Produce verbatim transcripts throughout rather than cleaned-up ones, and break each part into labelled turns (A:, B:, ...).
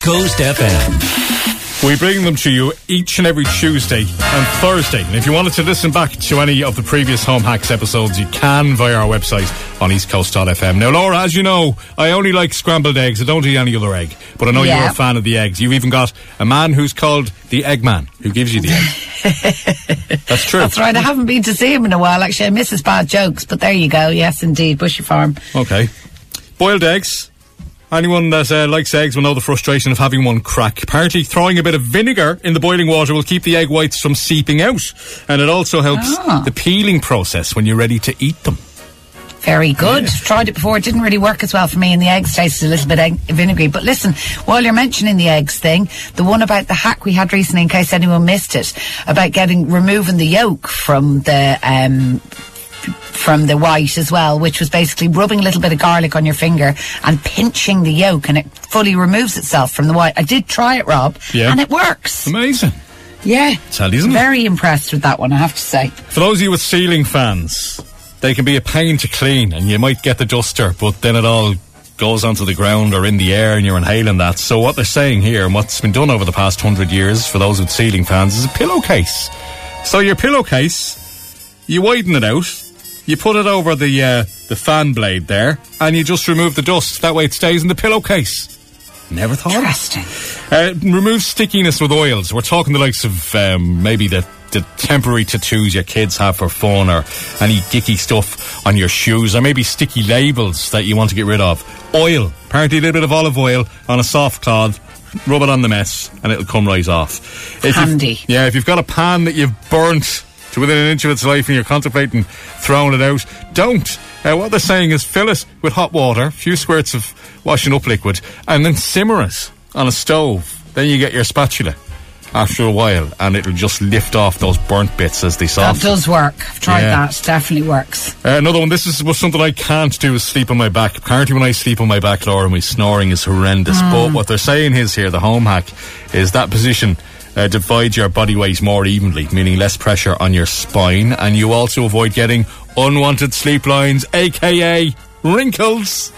A: Coast F M.
B: We bring them to you each and every Tuesday and Thursday. And if you wanted to listen back to any of the previous Home Hacks episodes, you can via our website on east coast dot f m. Now, Laura, as you know, I only like scrambled eggs. I don't eat any other egg. But I know yeah. you're a fan of the eggs. You've even got a man who's called the Eggman, who gives you the egg. That's true.
C: That's right. I haven't been to see him in a while, actually. I miss his bad jokes. But there you go. Yes, indeed. Bushy Farm.
B: Okay. Boiled eggs. Anyone that uh, likes eggs will know the frustration of having one crack. Apparently, throwing a bit of vinegar in the boiling water will keep the egg whites from seeping out. And it also helps ah. the peeling process when you're ready to eat them.
C: Very good. Yeah. Tried it before. It didn't really work as well for me, and the eggs tasted a little bit egg- vinegary. But listen, while you're mentioning the eggs thing, the one about the hack we had recently, in case anyone missed it, about getting removing the yolk from the... Um, from the white as well, which was basically rubbing a little bit of garlic on your finger and pinching the yolk, and it fully removes itself from the white. I did try it, Rob,
B: yeah.
C: and it works.
B: Amazing.
C: Yeah.
B: Tell you, isn't
C: Very
B: it?
C: impressed with that one, I have to say.
B: For those of you with ceiling fans, they can be a pain to clean, and you might get the duster, but then it all goes onto the ground or in the air and you're inhaling that. So what they're saying here, and what's been done over the past hundred years for those with ceiling fans, is a pillowcase. So your pillowcase, you widen it out, you put it over the uh, the fan blade there, and you just remove the dust. That way it stays in the pillowcase. Never thought.
C: Interesting.
B: Uh, remove stickiness with oils. We're talking the likes of um, maybe the, the temporary tattoos your kids have for fun, or any gicky stuff on your shoes, or maybe sticky labels that you want to get rid of. Oil. Apparently a little bit of olive oil on a soft cloth. Rub it on the mess, and it'll come right off. If
C: Handy.
B: Yeah, if you've got a pan that you've burnt to within an inch of its life and you're contemplating throwing it out, don't. Uh, what they're saying is fill it with hot water, a few squirts of washing up liquid, and then simmer it on a stove. Then you get your spatula after a while, and it'll just lift off those burnt bits as they soften.
C: That does work. I've tried
B: yeah.
C: that. Definitely works.
B: Uh, another one, this is was something I can't do, is sleep on my back. Apparently when I sleep on my back, Laura, my snoring is horrendous. Mm. But what they're saying is here, the home hack, is that position Uh, divide your body weight more evenly, meaning less pressure on your spine, and you also avoid getting unwanted sleep lines, aka wrinkles.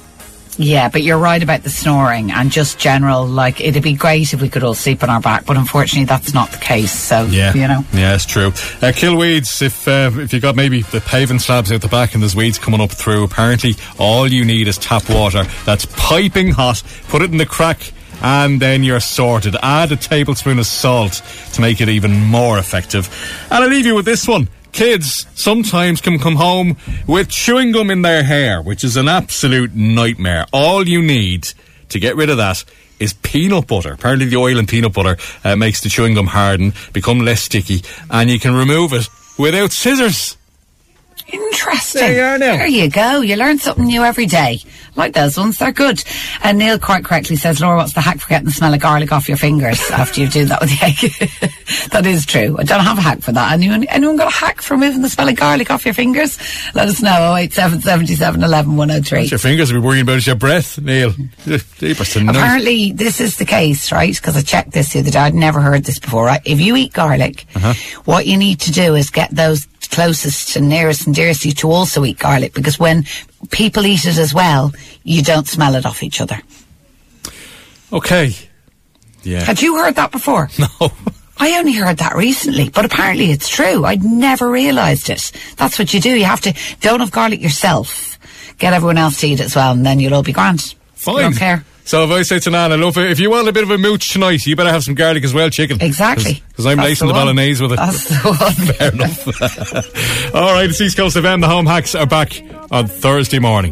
C: Yeah, but you're right about the snoring and just general, like, it'd be great if we could all sleep on our back, but unfortunately that's not the case, so,
B: yeah.
C: you know.
B: Yeah, it's true. Uh, kill weeds. If uh, if you got maybe the paving slabs out the back and there's weeds coming up through, apparently all you need is tap water that's piping hot. Put it in the crack, and then you're sorted. Add a tablespoon of salt to make it even more effective. And I'll leave you with this one. Kids sometimes can come home with chewing gum in their hair, which is an absolute nightmare. All you need to get rid of that is peanut butter. Apparently the oil in peanut butter uh, makes the chewing gum harden, become less sticky, and you can remove it without scissors.
C: Interesting.
B: There you are now.
C: There you go. You learn something new every day. Like those ones, they're good. And Neil quite correctly says, Laura, what's the hack for getting the smell of garlic off your fingers after you do that with the egg? That is true. I don't have a hack for that. Anyone, anyone got a hack for removing the smell of garlic off your fingers? Let us know. oh eight seven seven seven one one one oh three.
B: What your fingers will be worrying about is your breath, Neil.
C: Apparently this is the case, right? Because I checked this the other day. I'd never heard this before, right? If you eat garlic, uh-huh. what you need to do is get those closest and nearest and dearest you to also eat garlic, because when people eat it as well, you don't smell it off each other.
B: Okay. Yeah.
C: Had you heard that before?
B: No.
C: I only heard that recently, but apparently it's true. I'd never realised it. That's what you do. You have to, don't have garlic yourself. Get everyone else to eat it as well, and then you'll all be grand.
B: Fine.
C: You don't care.
B: So if I say to Nana, look, if you want a bit of a mooch tonight, you better have some garlic as well, chicken.
C: Exactly.
B: Because I'm
C: That's
B: lacing
C: the,
B: the bolognese with it.
C: That's the one.
B: Fair enough. All right, it's East Coast F M. The home hacks are back on Thursday morning.